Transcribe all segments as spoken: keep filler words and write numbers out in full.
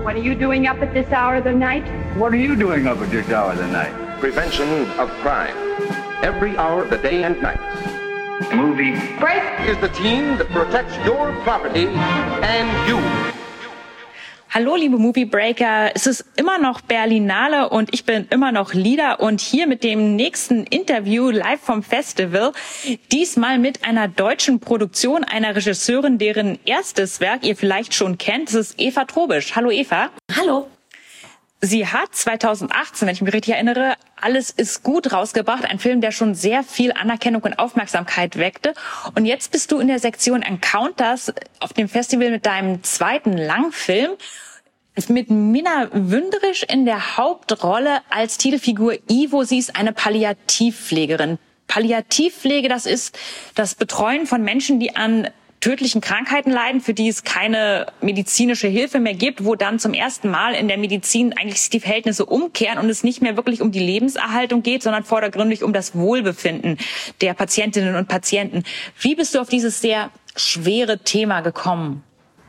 What are you doing up at this hour of the night? What are you doing up at this hour of the night? Prevention of crime. Every hour of the day and night. Movie Break is the team that protects your property and you. Hallo, liebe Movie Breaker. Es ist immer noch Berlinale und ich bin immer noch Lida und hier mit dem nächsten Interview live vom Festival. Diesmal mit einer deutschen Produktion, einer Regisseurin, deren erstes Werk ihr vielleicht schon kennt. Das ist Eva Trobisch. Hallo, Eva. Hallo. Sie hat zweitausendachtzehn, wenn ich mich richtig erinnere, Alles ist gut rausgebracht. Ein Film, der schon sehr viel Anerkennung und Aufmerksamkeit weckte. Und jetzt bist du in der Sektion Encounters auf dem Festival mit deinem zweiten Langfilm. Mit Minna Wündrich in der Hauptrolle als Titelfigur Ivo. Sie ist eine Palliativpflegerin. Palliativpflege, das ist das Betreuen von Menschen, die an tödlichen Krankheiten leiden, für die es keine medizinische Hilfe mehr gibt, wo dann zum ersten Mal in der Medizin eigentlich die Verhältnisse umkehren und es nicht mehr wirklich um die Lebenserhaltung geht, sondern vordergründig um das Wohlbefinden der Patientinnen und Patienten. Wie bist du auf dieses sehr schwere Thema gekommen?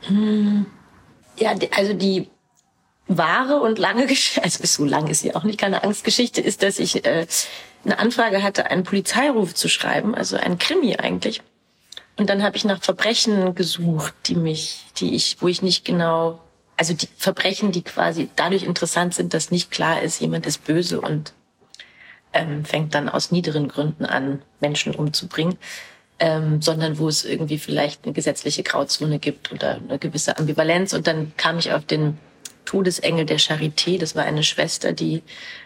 Ja, also die wahre und lange Geschichte, also so lang ist sie auch nicht, keine Angstgeschichte, ist, dass ich äh, eine Anfrage hatte, einen Polizeiruf zu schreiben, also ein Krimi eigentlich. Und dann habe ich nach Verbrechen gesucht, die mich, die ich, wo ich nicht genau, also die Verbrechen, die quasi dadurch interessant sind, dass nicht klar ist, jemand ist böse und ähm, fängt dann aus niederen Gründen an, Menschen umzubringen, ähm, sondern wo es irgendwie vielleicht eine gesetzliche Grauzone gibt oder eine gewisse Ambivalenz. Und dann kam ich auf den Todesengel der Charité. Das war eine Schwester, die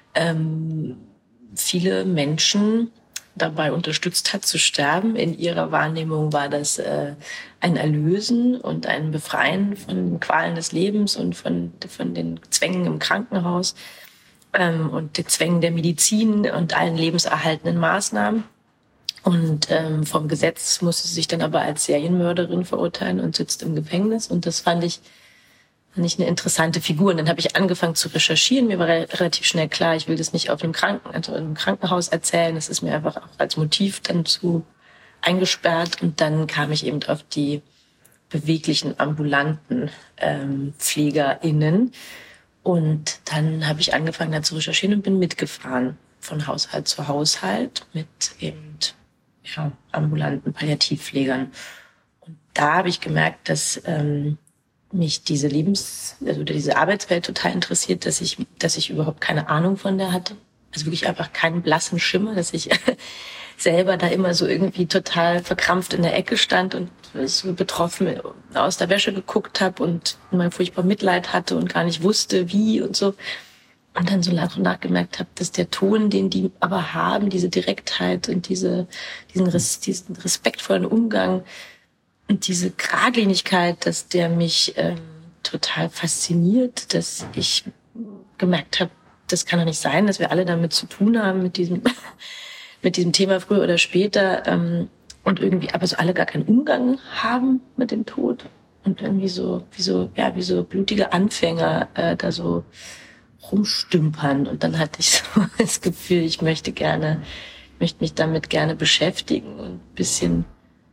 ähm, viele Menschen dabei unterstützt hat zu sterben. In ihrer Wahrnehmung war das äh, ein Erlösen und ein Befreien von den Qualen des Lebens und von, von den Zwängen im Krankenhaus ähm, und den Zwängen der Medizin und allen lebenserhaltenden Maßnahmen. Und ähm, vom Gesetz musste sie sich dann aber als Serienmörderin verurteilen und sitzt im Gefängnis. Und das fand ich fand ich eine interessante Figur. Und dann habe ich angefangen zu recherchieren. Mir war re- relativ schnell klar, ich will das nicht auf einem, Kranken- also in einem Krankenhaus erzählen. Das ist mir einfach auch als Motiv dann zu eingesperrt. Und dann kam ich eben auf die beweglichen, ambulanten ähm, PflegerInnen. Und dann habe ich angefangen, da zu recherchieren und bin mitgefahren von Haushalt zu Haushalt mit eben ja, ambulanten Palliativpflegern. Und da habe ich gemerkt, dass ähm, mich diese Lebens, also diese Arbeitswelt total interessiert, dass ich, dass ich überhaupt keine Ahnung von der hatte. Also wirklich einfach keinen blassen Schimmer, dass ich selber da immer so irgendwie total verkrampft in der Ecke stand und so betroffen aus der Wäsche geguckt habe und immer furchtbar Mitleid hatte und gar nicht wusste, wie und so. Und dann so nach und nach gemerkt habe, dass der Ton, den die aber haben, diese Direktheit und diese, diesen, Res, diesen respektvollen Umgang, und diese Geradlinigkeit, dass der mich ähm, total fasziniert, dass ich gemerkt habe, das kann doch nicht sein, dass wir alle damit zu tun haben, mit diesem mit diesem Thema früher oder später ähm, und irgendwie aber so alle gar keinen Umgang haben mit dem Tod und irgendwie so wie so ja wie so blutige Anfänger äh, da so rumstümpern. Und dann hatte ich so das Gefühl, ich möchte gerne, möchte mich damit gerne beschäftigen und ein bisschen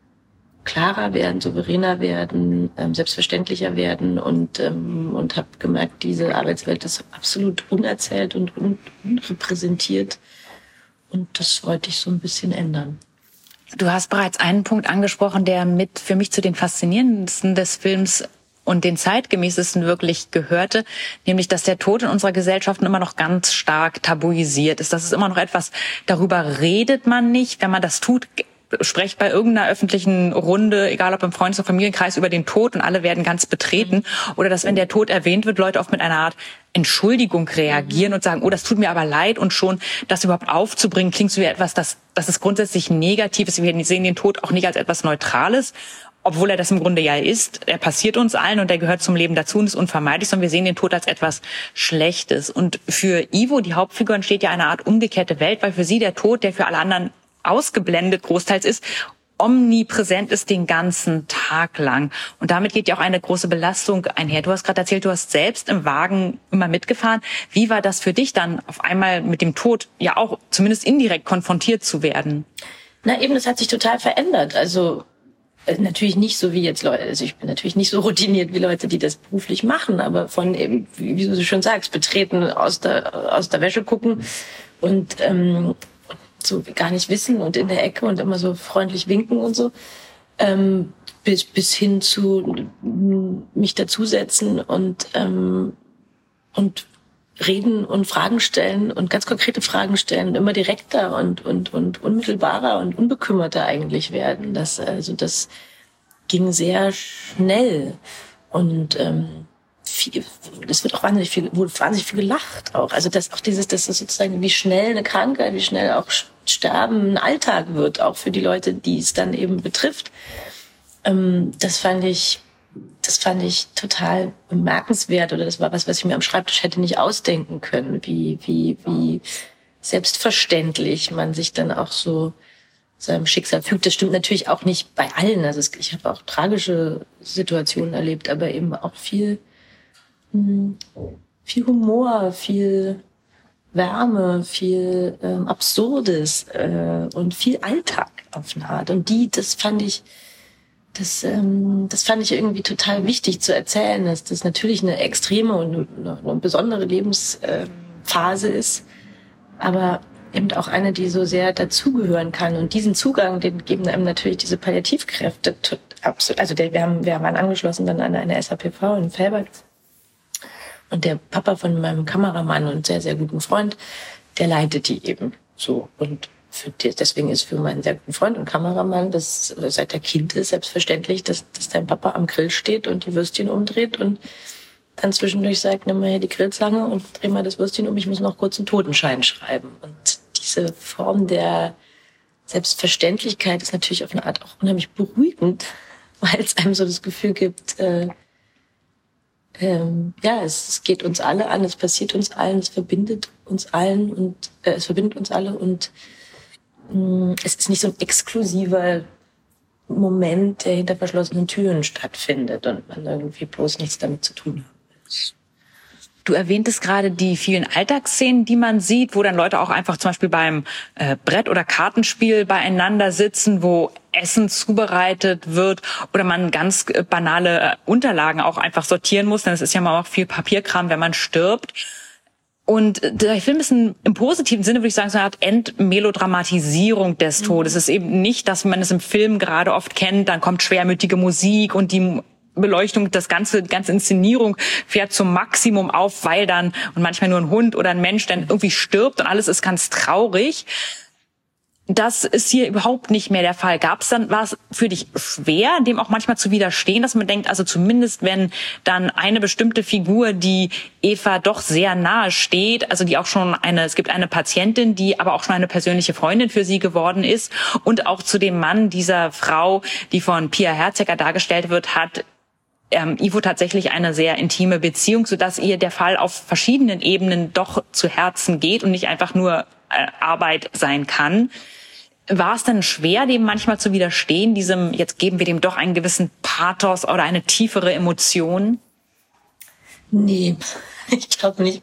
klarer werden, souveräner werden, ähm, selbstverständlicher werden und ähm, und habe gemerkt, diese Arbeitswelt ist absolut unerzählt und un- unrepräsentiert und das wollte ich so ein bisschen ändern. Du hast bereits einen Punkt angesprochen, der mit für mich zu den faszinierendsten des Films und den zeitgemäßesten wirklich gehörte, nämlich, dass der Tod in unserer Gesellschaft immer noch ganz stark tabuisiert ist. Das ist immer noch etwas, darüber redet man nicht. Wenn man das tut, sprecht bei irgendeiner öffentlichen Runde, egal ob im Freundes- oder Familienkreis, über den Tod und alle werden ganz betreten. Oder dass, wenn der Tod erwähnt wird, Leute oft mit einer Art Entschuldigung reagieren und sagen, oh, das tut mir aber leid. Und schon das überhaupt aufzubringen, klingt so wie etwas, das, das ist grundsätzlich Negatives. Wir sehen den Tod auch nicht als etwas Neutrales, obwohl er das im Grunde ja ist. Er passiert uns allen und er gehört zum Leben dazu und ist unvermeidlich, sondern wir sehen den Tod als etwas Schlechtes. Und für Ivo, die Hauptfigur, entsteht ja eine Art umgekehrte Welt, weil für sie der Tod, der für alle anderen ausgeblendet großteils ist, omnipräsent ist den ganzen Tag lang. Und damit geht ja auch eine große Belastung einher. Du hast gerade erzählt, du hast selbst im Wagen immer mitgefahren. Wie war das für dich dann, auf einmal mit dem Tod ja auch zumindest indirekt konfrontiert zu werden? Na eben, das hat sich total verändert. Also natürlich nicht so wie jetzt Leute, also ich bin natürlich nicht so routiniert wie Leute, die das beruflich machen, aber von eben, wie, wie du schon sagst, betreten, aus der aus der Wäsche gucken und ähm, so gar nicht wissen und in der Ecke und immer so freundlich winken und so, ähm, bis bis hin zu mich dazusetzen und ähm, und reden und Fragen stellen und ganz konkrete Fragen stellen, immer direkter und und und unmittelbarer und unbekümmerter eigentlich werden. Das also das ging sehr schnell und ähm, viel, es wird auch wahnsinnig viel, wurde wahnsinnig viel gelacht auch. Also das auch dieses, das ist sozusagen wie schnell eine Krankheit, wie schnell auch Sterben ein Alltag wird, auch für die Leute, die es dann eben betrifft. Ähm, das fand ich Das fand ich total bemerkenswert, oder das war was, was ich mir am Schreibtisch hätte nicht ausdenken können, wie, wie, wie selbstverständlich man sich dann auch so seinem Schicksal fügt. Das stimmt natürlich auch nicht bei allen. Also es, ich habe auch tragische Situationen erlebt, aber eben auch viel, viel Humor, viel Wärme, viel ähm, Absurdes äh, und viel Alltag auf eine Art. Und die, das fand ich Das, ähm, das fand ich irgendwie total wichtig zu erzählen, dass das natürlich eine extreme und eine, eine besondere Lebensphase ist, aber eben auch eine, die so sehr dazugehören kann. Und diesen Zugang, den geben einem natürlich diese Palliativkräfte. Also der, wir, haben, wir waren angeschlossen dann an eine S H P V in Velbert. Und der Papa von meinem Kameramann und sehr, sehr guten Freund, der leitet die eben so. Und Für die, deswegen ist für meinen sehr guten Freund und Kameramann das seit der Kind ist selbstverständlich, dass, dass dein Papa am Grill steht und die Würstchen umdreht und dann zwischendurch sagt, nimm mal hier die Grillzange und dreh mal das Würstchen um, ich muss noch kurz einen Totenschein schreiben. Und diese Form der Selbstverständlichkeit ist natürlich auf eine Art auch unheimlich beruhigend, weil es einem so das Gefühl gibt, äh, ähm, ja, es, es geht uns alle an, es passiert uns allen, es verbindet uns allen und äh, es verbindet uns alle und es ist nicht so ein exklusiver Moment, der hinter verschlossenen Türen stattfindet und man irgendwie bloß nichts damit zu tun hat. Du erwähntest gerade die vielen Alltagsszenen, die man sieht, wo dann Leute auch einfach zum Beispiel beim äh, Brett- oder Kartenspiel beieinander sitzen, wo Essen zubereitet wird oder man ganz äh, banale äh, Unterlagen auch einfach sortieren muss, denn es ist ja mal auch viel Papierkram, wenn man stirbt. Und der Film ist ein, im positiven Sinne, würde ich sagen, so eine Art Entmelodramatisierung des Todes. Es ist eben nicht, dass man es im Film gerade oft kennt, dann kommt schwermütige Musik und die Beleuchtung, das ganze, die ganze Inszenierung fährt zum Maximum auf, weil dann, und manchmal nur ein Hund oder ein Mensch dann irgendwie stirbt und alles ist ganz traurig. Das ist hier überhaupt nicht mehr der Fall. Gab es dann, war es für dich schwer, dem auch manchmal zu widerstehen, dass man denkt, also zumindest wenn dann eine bestimmte Figur, die Eva doch sehr nahe steht, also die auch schon eine, es gibt eine Patientin, die aber auch schon eine persönliche Freundin für sie geworden ist und auch zu dem Mann dieser Frau, die von Pia Herzegger dargestellt wird, hat ähm, Ivo tatsächlich eine sehr intime Beziehung, sodass ihr der Fall auf verschiedenen Ebenen doch zu Herzen geht und nicht einfach nur äh, Arbeit sein kann. War es dann schwer, dem manchmal zu widerstehen, diesem, jetzt geben wir dem doch einen gewissen Pathos oder eine tiefere Emotion? Nee, ich glaube nicht.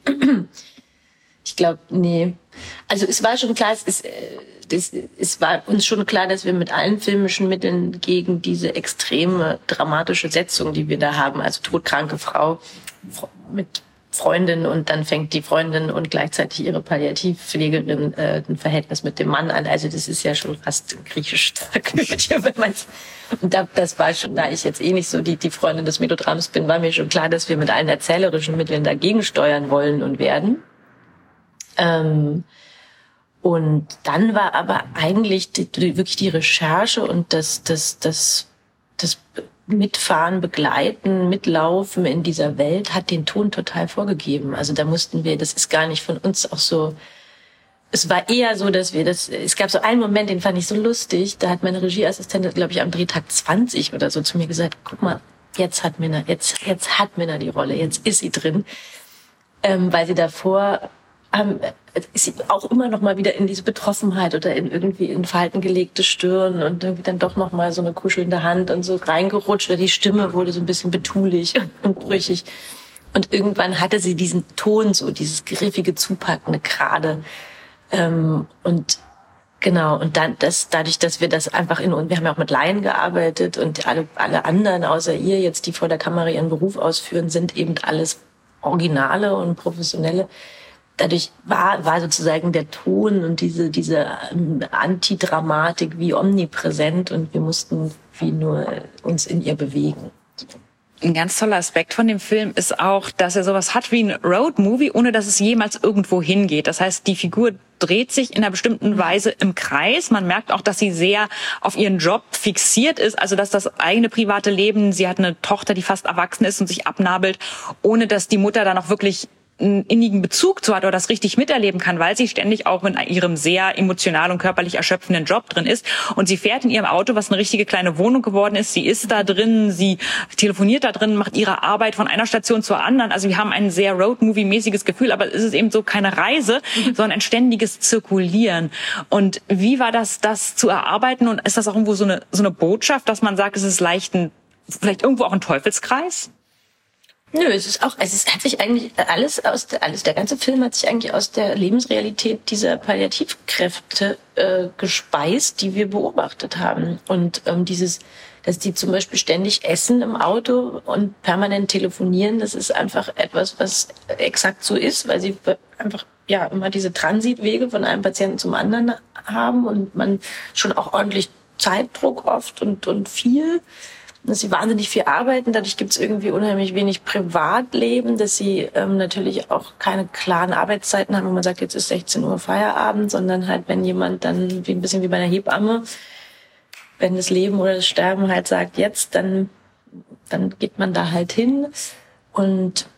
Ich glaube, nee. Also es war schon klar, es, ist, es, es war uns schon klar, dass wir mit allen filmischen Mitteln gegen diese extreme dramatische Setzung, die wir da haben, also todkranke Frau mit Freundin und dann fängt die Freundin und gleichzeitig ihre Palliativpflegerin äh, ein Verhältnis mit dem Mann an. Also das ist ja schon fast griechisch Tragödie, wenn man's. Und da, das war schon, da ich jetzt eh nicht so die, die Freundin des Melodrams bin, war mir schon klar, dass wir mit allen erzählerischen Mitteln dagegen steuern wollen und werden. Ähm, und dann war aber eigentlich die, die, wirklich die Recherche und das, das, das, das Mitfahren, Begleiten, Mitlaufen in dieser Welt hat den Ton total vorgegeben. Also da mussten wir, das ist gar nicht von uns auch so, es war eher so, dass wir das, es gab so einen Moment, den fand ich so lustig, da hat meine Regieassistentin, glaube ich, am Drehtag zwanzig oder so zu mir gesagt, guck mal, jetzt hat Minna, jetzt, jetzt hat Minna die Rolle, jetzt ist sie drin. Ähm, weil sie davor ähm, ist sie auch immer noch mal wieder in diese Betroffenheit oder in irgendwie in Falten gelegte Stirn und irgendwie dann doch noch mal so eine kuschelnde Hand und so reingerutscht oder die Stimme wurde so ein bisschen betulich und brüchig. Und irgendwann hatte sie diesen Ton so, dieses griffige, zupackende, gerade. Ähm, und Genau, und dann das dadurch, dass wir das einfach in und wir haben ja auch mit Laien gearbeitet und alle alle anderen außer ihr jetzt, die vor der Kamera ihren Beruf ausführen, sind eben alles Originale und Professionelle. Dadurch war war sozusagen der Ton und diese diese Antidramatik wie omnipräsent und wir mussten wie nur uns in ihr bewegen. Ein ganz toller Aspekt von dem Film ist auch, dass er sowas hat wie ein Roadmovie, ohne dass es jemals irgendwo hingeht. Das heißt, die Figur dreht sich in einer bestimmten Weise im Kreis. Man merkt auch, dass sie sehr auf ihren Job fixiert ist, also dass das eigene private Leben, sie hat eine Tochter, die fast erwachsen ist und sich abnabelt, ohne dass die Mutter da noch wirklich einen innigen Bezug zu hat oder das richtig miterleben kann, weil sie ständig auch in ihrem sehr emotional und körperlich erschöpfenden Job drin ist. Und sie fährt in ihrem Auto, was eine richtige kleine Wohnung geworden ist. Sie ist da drin, sie telefoniert da drin, macht ihre Arbeit von einer Station zur anderen. Also wir haben ein sehr Roadmovie-mäßiges Gefühl, aber es ist eben so keine Reise, sondern ein ständiges Zirkulieren. Und wie war das, das zu erarbeiten? Und ist das auch irgendwo so eine, so eine Botschaft, dass man sagt, es ist leicht ein, vielleicht irgendwo auch ein Teufelskreis? Nö, es ist auch, es hat sich eigentlich alles aus der, alles, der ganze Film hat sich eigentlich aus der Lebensrealität dieser Palliativkräfte äh, gespeist, die wir beobachtet haben. Und ähm, dieses, dass die zum Beispiel ständig essen im Auto und permanent telefonieren, das ist einfach etwas, was exakt so ist, weil sie einfach ja immer diese Transitwege von einem Patienten zum anderen haben und man schon auch ordentlich Zeitdruck oft und und viel. Dass sie wahnsinnig viel arbeiten, dadurch gibt es irgendwie unheimlich wenig Privatleben, dass sie ähm, natürlich auch keine klaren Arbeitszeiten haben, wo man sagt, jetzt ist sechzehn Uhr Feierabend, sondern halt, wenn jemand dann, wie ein bisschen wie bei einer Hebamme, wenn das Leben oder das Sterben halt sagt, jetzt, dann, dann geht man da halt hin. Und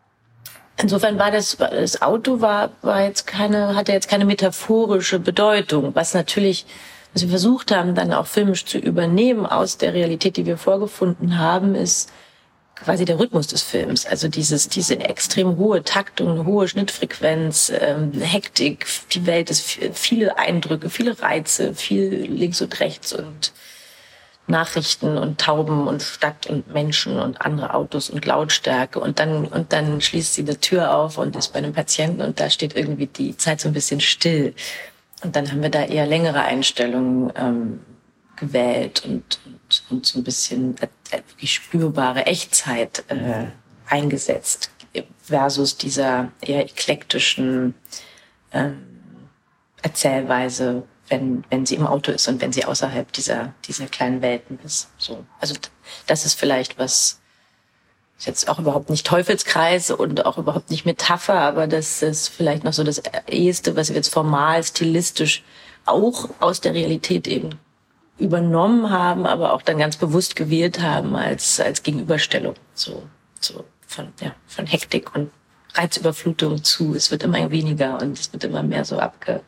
insofern war das, das Auto war, war jetzt keine, hatte jetzt keine metaphorische Bedeutung, was natürlich, was wir versucht haben, dann auch filmisch zu übernehmen aus der Realität, die wir vorgefunden haben, ist quasi der Rhythmus des Films. Also dieses, diese extrem hohe Taktung, eine hohe Schnittfrequenz, ähm, Hektik, die Welt ist viele Eindrücke, viele Reize, viel links und rechts und Nachrichten und Tauben und Stadt und Menschen und andere Autos und Lautstärke. Und dann, und dann schließt sie die Tür auf und ist bei einem Patienten und da steht irgendwie die Zeit so ein bisschen still. Und dann haben wir da eher längere Einstellungen ähm, gewählt und, und, und so ein bisschen äh, wirklich spürbare Echtzeit äh, eingesetzt versus dieser eher eklektischen ähm, Erzählweise, wenn wenn sie im Auto ist und wenn sie außerhalb dieser dieser kleinen Welten ist. So, also das ist vielleicht was. Ist jetzt auch überhaupt nicht Teufelskreis und auch überhaupt nicht Metapher, aber das ist vielleicht noch so das Eheste, was wir jetzt formal, stilistisch auch aus der Realität eben übernommen haben, aber auch dann ganz bewusst gewählt haben als als Gegenüberstellung. So, so von ja von Hektik und Reizüberflutung zu. Es wird immer weniger und es wird immer mehr so abge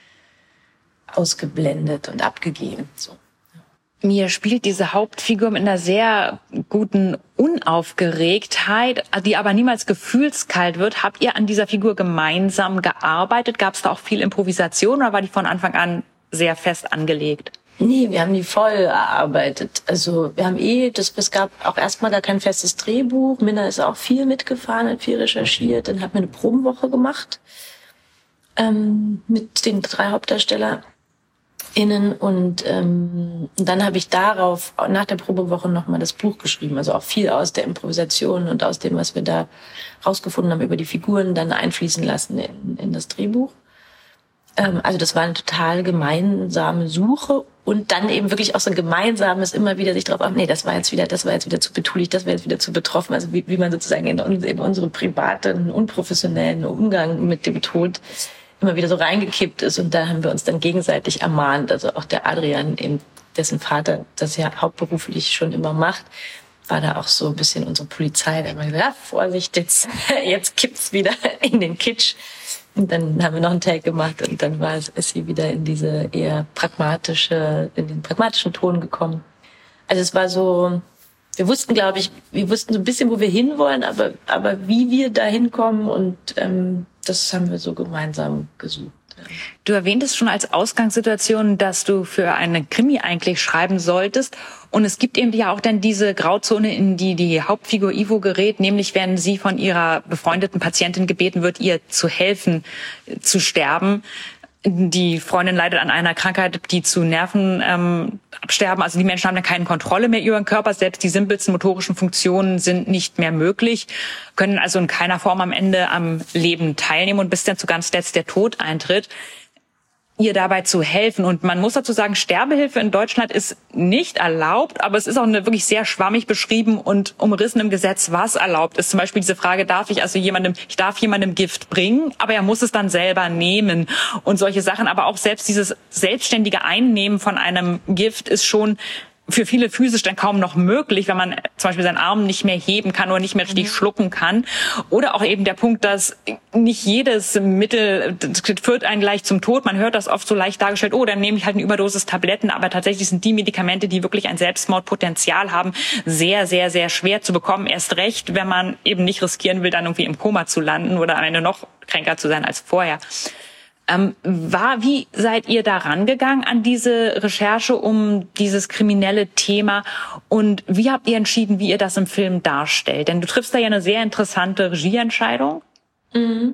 ausgeblendet und abgegeben. So. Mir spielt diese Hauptfigur mit einer sehr guten Unaufgeregtheit, die aber niemals gefühlskalt wird. Habt ihr an dieser Figur gemeinsam gearbeitet? Gab es da auch viel Improvisation oder war die von Anfang an sehr fest angelegt? Nee, wir haben die voll erarbeitet. Also wir haben eh, das, es gab auch erstmal gar kein festes Drehbuch. Minna ist auch viel mitgefahren, hat viel recherchiert. Dann hat mir eine Probenwoche gemacht ähm, mit den drei Hauptdarstellern. Innen und ähm, dann habe ich darauf nach der Probewoche nochmal das Buch geschrieben, also auch viel aus der Improvisation und aus dem, was wir da rausgefunden haben über die Figuren, dann einfließen lassen in, in das Drehbuch. Ähm, also das war eine total gemeinsame Suche und dann eben wirklich auch so ein gemeinsames immer wieder sich drauf, ach nee, das war jetzt wieder, das war jetzt wieder zu betulich, das war jetzt wieder zu betroffen, also wie, wie man sozusagen in, in unseren privaten, unprofessionellen Umgang mit dem Tod immer wieder so reingekippt ist und da haben wir uns dann gegenseitig ermahnt. Also auch der Adrian, eben dessen Vater das ja hauptberuflich schon immer macht, war da auch so ein bisschen unsere Polizei. Da haben wir gesagt, ja, Vorsicht, jetzt, jetzt kippt's wieder in den Kitsch. Und dann haben wir noch einen Take gemacht und dann war es, ist sie wieder in diese eher pragmatische, in den pragmatischen Ton gekommen. Also es war so, wir wussten, glaube ich, wir wussten so ein bisschen, wo wir hinwollen, aber, aber wie wir da hinkommen und, ähm, das haben wir so gemeinsam gesucht. Du erwähntest schon als Ausgangssituation, dass du für einen Krimi eigentlich schreiben solltest. Und es gibt eben ja auch dann diese Grauzone, in die die Hauptfigur Ivo gerät, nämlich wenn sie von ihrer befreundeten Patientin gebeten wird, ihr zu helfen, zu sterben. die Freundin leidet an einer Krankheit, die zu Nerven ähm, absterben. Also die Menschen haben dann keine Kontrolle mehr über den Körper. Selbst die simpelsten motorischen Funktionen sind nicht mehr möglich, können also in keiner Form am Ende am Leben teilnehmen. Und bis dann zu ganz letzt der Tod eintritt, ihr dabei zu helfen. Und man muss dazu sagen, Sterbehilfe in Deutschland ist nicht erlaubt, aber es ist auch eine wirklich sehr schwammig beschrieben und umrissen im Gesetz, was erlaubt ist. Zum Beispiel diese Frage, darf ich also jemandem, ich darf jemandem Gift bringen, aber er muss es dann selber nehmen und solche Sachen. Aber auch selbst dieses selbstständige Einnehmen von einem Gift ist schon für viele physisch dann kaum noch möglich, wenn man zum Beispiel seinen Arm nicht mehr heben kann oder nicht mehr richtig mhm. schlucken kann. Oder auch eben der Punkt, dass nicht jedes Mittel das führt einen gleich zum Tod. Man hört das oft so leicht dargestellt, oh, dann nehme ich halt eine Überdosis Tabletten. Aber tatsächlich sind die Medikamente, die wirklich ein Selbstmordpotenzial haben, sehr, sehr, sehr schwer zu bekommen. Erst recht, wenn man eben nicht riskieren will, dann irgendwie im Koma zu landen oder am Ende noch kränker zu sein als vorher. Ähm, war, wie seid ihr da rangegangen an diese Recherche um dieses kriminelle Thema und wie habt ihr entschieden, wie ihr das im Film darstellt? Denn du triffst da ja eine sehr interessante Regieentscheidung. Mhm.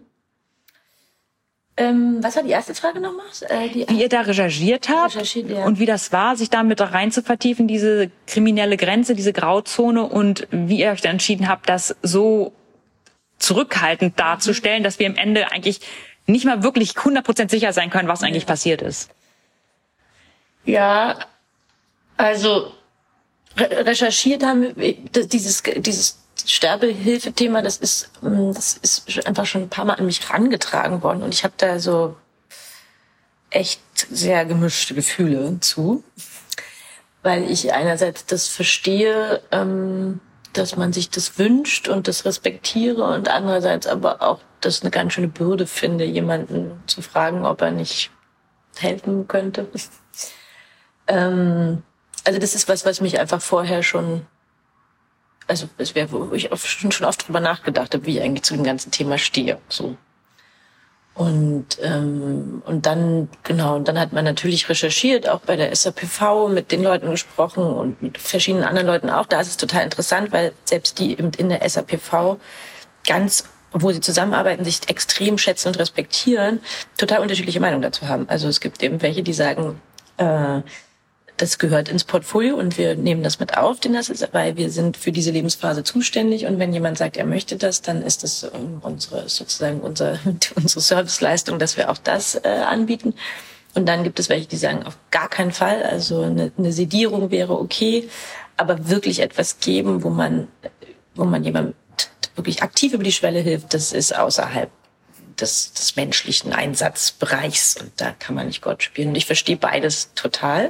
Ähm, was war die erste Frage nochmal? Äh, die wie ihr da recherchiert habt recherchiert, ja. und wie das war, sich damit da rein zu vertiefen, diese kriminelle Grenze, diese Grauzone und wie ihr euch da entschieden habt, das so zurückhaltend darzustellen, mhm. dass wir am Ende eigentlich nicht mal wirklich hundert Prozent sicher sein können, was eigentlich passiert ist. Ja, also re- recherchiert haben wir dieses dieses Sterbehilfe-Thema, das ist das ist einfach schon ein paar Mal an mich herangetragen worden und ich habe da so echt sehr gemischte Gefühle zu, weil ich einerseits das verstehe, ähm, dass man sich das wünscht und das respektiere und andererseits aber auch das eine ganz schöne Bürde finde, jemanden zu fragen, ob er nicht helfen könnte. ähm, also das ist was, was mich einfach vorher schon, also es wäre, wo ich schon, schon oft drüber nachgedacht habe, wie ich eigentlich zu dem ganzen Thema stehe. So. Und ähm, und dann genau, und dann hat man natürlich recherchiert, auch bei der S A P V mit den Leuten gesprochen und mit verschiedenen anderen Leuten auch. Da ist es total interessant, weil selbst die in der S A P V ganz, obwohl sie zusammenarbeiten, sich extrem schätzen und respektieren, total unterschiedliche Meinungen dazu haben. Also es gibt eben welche, die sagen, äh, das gehört ins Portfolio und wir nehmen das mit auf, denn das ist, weil wir sind für diese Lebensphase zuständig und wenn jemand sagt, er möchte das, dann ist das unsere sozusagen unsere unsere Serviceleistung, dass wir auch das äh, anbieten. Und dann gibt es welche, die sagen, auf gar keinen Fall, also eine, eine Sedierung wäre okay, aber wirklich etwas geben, wo man wo man jemandem wirklich aktiv über die Schwelle hilft, das ist außerhalb des, des menschlichen Einsatzbereichs und da kann man nicht Gott spielen. Und ich verstehe beides total.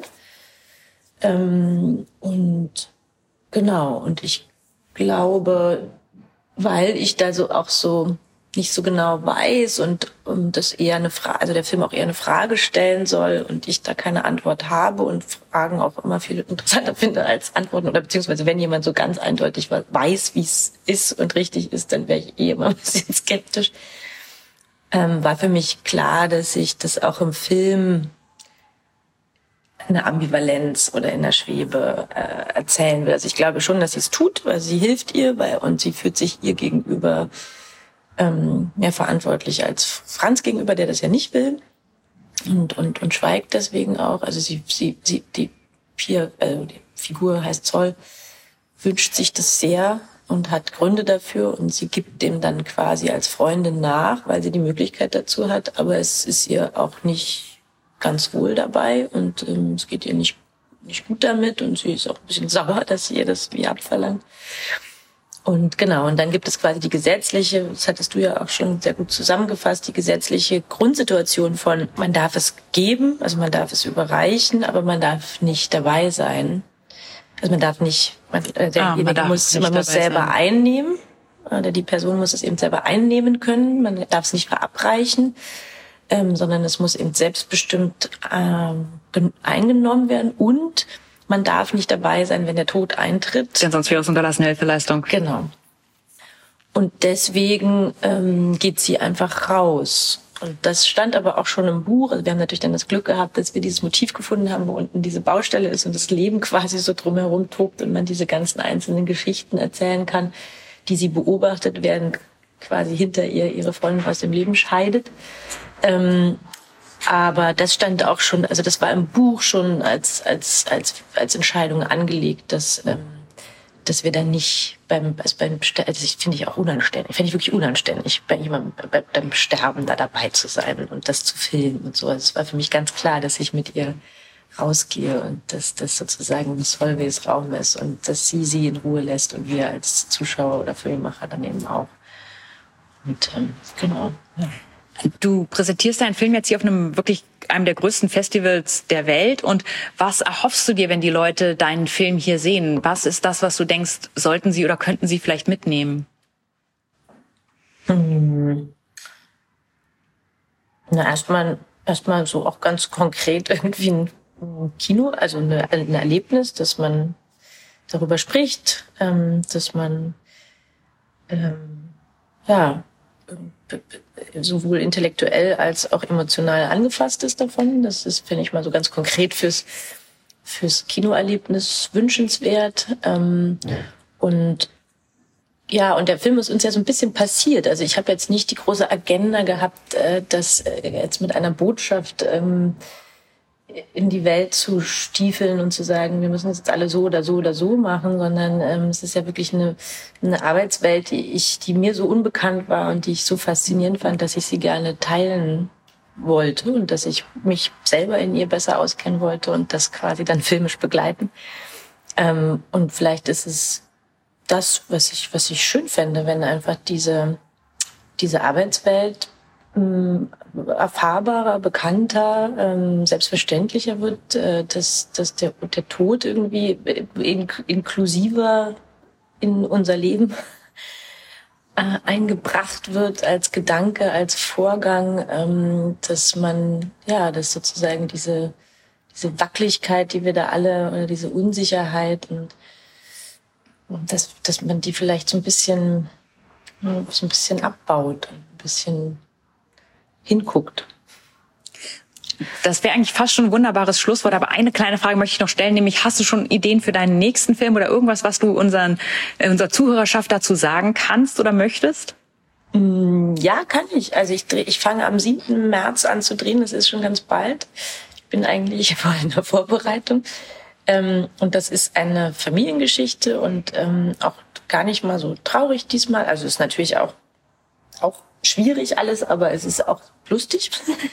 Ähm, und genau, und ich glaube, weil ich da so auch so nicht so genau weiß und, und das eher eine Frage, also der Film auch eher eine Frage stellen soll und ich da keine Antwort habe und Fragen auch immer viel interessanter finde als Antworten oder beziehungsweise wenn jemand so ganz eindeutig weiß, wie es ist und richtig ist, dann wäre ich eh immer ein bisschen skeptisch. Ähm, war für mich klar, dass ich das auch im Film eine Ambivalenz oder in der Schwebe äh, erzählen will. Also ich glaube schon, dass sie es tut, weil sie hilft ihr weil, und sie fühlt sich ihr gegenüber ähm, mehr verantwortlich als Franz gegenüber, der das ja nicht will und und und schweigt deswegen auch. Also sie sie sie die Pia, also die Figur heißt Zoll, wünscht sich das sehr und hat Gründe dafür und sie gibt dem dann quasi als Freundin nach, weil sie die Möglichkeit dazu hat, aber es ist ihr auch nicht ganz wohl dabei und ähm, es geht ihr nicht nicht gut damit und sie ist auch ein bisschen sauer, dass sie ihr das wie abverlangt. Und genau, und dann gibt es quasi die gesetzliche, das hattest du ja auch schon sehr gut zusammengefasst, die gesetzliche Grundsituation von, man darf es geben, also man darf es überreichen, aber man darf nicht dabei sein. Also man darf nicht, man, äh, derjenige ah, muss, man muss selber sein. einnehmen, oder die Person muss es eben selber einnehmen können, man darf es nicht verabreichen. Ähm, sondern es muss eben selbstbestimmt ähm, eingenommen werden und man darf nicht dabei sein, wenn der Tod eintritt. Denn sonst wäre es unterlassene Hilfeleistung. Genau. Und deswegen ähm, geht sie einfach raus. Und das stand aber auch schon im Buch. Also wir haben natürlich dann das Glück gehabt, dass wir dieses Motiv gefunden haben, wo unten diese Baustelle ist und das Leben quasi so drumherum tobt und man diese ganzen einzelnen Geschichten erzählen kann, die sie beobachtet werden, quasi hinter ihr ihre Freundin aus dem Leben scheidet. Ähm, Aber das stand auch schon, also das war im Buch schon als als als als Entscheidung angelegt, dass ähm, dass wir dann nicht beim also beim also das finde ich auch unanständig, finde ich wirklich unanständig, bei jemandem bei, beim Sterben da dabei zu sein und das zu filmen und so. Also es war für mich ganz klar, dass ich mit ihr rausgehe und dass das sozusagen Solveys Raum ist und dass sie sie in Ruhe lässt und wir als Zuschauer oder Filmemacher dann eben auch. Und ähm, genau. Ja. Du präsentierst deinen Film jetzt hier auf einem wirklich einem der größten Festivals der Welt. Und was erhoffst du dir, wenn die Leute deinen Film hier sehen? Was ist das, was du denkst, sollten sie oder könnten sie vielleicht mitnehmen? Hm. Na, erstmal, erstmal so auch ganz konkret irgendwie ein Kino, also eine, ein Erlebnis, dass man darüber spricht, ähm, dass man, ähm, ja, sowohl intellektuell als auch emotional angefasst ist davon. Das ist, finde ich mal so ganz konkret fürs, fürs Kinoerlebnis wünschenswert. Ähm, ja. Und ja, und der Film ist uns ja so ein bisschen passiert. Also ich habe jetzt nicht die große Agenda gehabt, äh, das äh, jetzt mit einer Botschaft ähm, in die Welt zu stiefeln und zu sagen, wir müssen es jetzt alle so oder so oder so machen, sondern ähm, es ist ja wirklich eine, eine Arbeitswelt, die ich, die mir so unbekannt war und die ich so faszinierend fand, dass ich sie gerne teilen wollte und dass ich mich selber in ihr besser auskennen wollte und das quasi dann filmisch begleiten. Ähm, und vielleicht ist es das, was ich, was ich schön fände, wenn einfach diese, diese Arbeitswelt erfahrbarer, bekannter, ähm, selbstverständlicher wird, äh, dass, dass der, der Tod irgendwie in, inklusiver in unser Leben äh, eingebracht wird als Gedanke, als Vorgang, ähm, dass man, ja, dass sozusagen diese, diese Wackeligkeit, die wir da alle, oder diese Unsicherheit und, und dass, dass man die vielleicht so ein bisschen, so ein bisschen abbaut, ein bisschen hinguckt. Das wäre eigentlich fast schon ein wunderbares Schlusswort, aber eine kleine Frage möchte ich noch stellen, nämlich hast du schon Ideen für deinen nächsten Film oder irgendwas, was du unseren, äh, unserer Zuhörerschaft dazu sagen kannst oder möchtest? Ja, kann ich. Also ich, dreh, ich fange am siebten März an zu drehen, das ist schon ganz bald. Ich bin eigentlich voll in der Vorbereitung. Ähm, und das ist eine Familiengeschichte und ähm, auch gar nicht mal so traurig diesmal. Also es ist natürlich auch, auch schwierig alles, aber es ist auch lustig.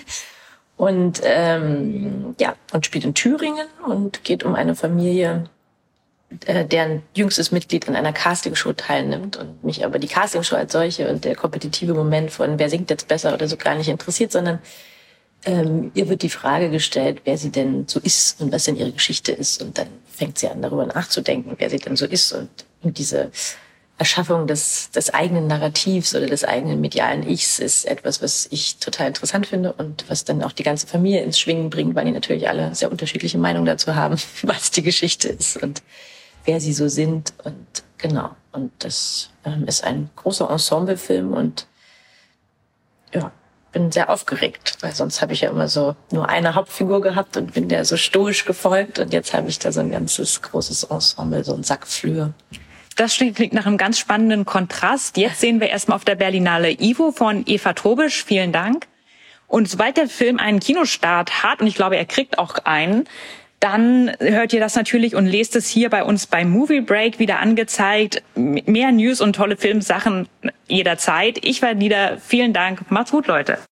Und ähm, ja, und spielt in Thüringen und geht um eine Familie, äh, deren jüngstes Mitglied an einer Castingshow teilnimmt und mich aber die Castingshow als solche und der kompetitive Moment von wer singt jetzt besser oder so gar nicht interessiert, sondern ähm, ihr wird die Frage gestellt, wer sie denn so ist und was denn ihre Geschichte ist. Und dann fängt sie an, darüber nachzudenken, wer sie denn so ist und, und diese Erschaffung des, des eigenen Narrativs oder des eigenen medialen Ichs ist etwas, was ich total interessant finde und was dann auch die ganze Familie ins Schwingen bringt, weil die natürlich alle sehr unterschiedliche Meinungen dazu haben, was die Geschichte ist und wer sie so sind. Und genau, und das ähm, ist ein großer Ensemblefilm und ja, bin sehr aufgeregt, weil sonst habe ich ja immer so nur eine Hauptfigur gehabt und bin der so stoisch gefolgt und jetzt habe ich da so ein ganzes großes Ensemble, so ein Sack Flöhe. Das klingt nach einem ganz spannenden Kontrast. Jetzt sehen wir erstmal auf der Berlinale Ivo von Eva Trobisch. Vielen Dank. Und sobald der Film einen Kinostart hat, und ich glaube, er kriegt auch einen, dann hört ihr das natürlich und lest es hier bei uns bei Movie Break wieder angezeigt. Mehr News und tolle Filmsachen jederzeit. Ich war Nida. Vielen Dank. Macht's gut, Leute.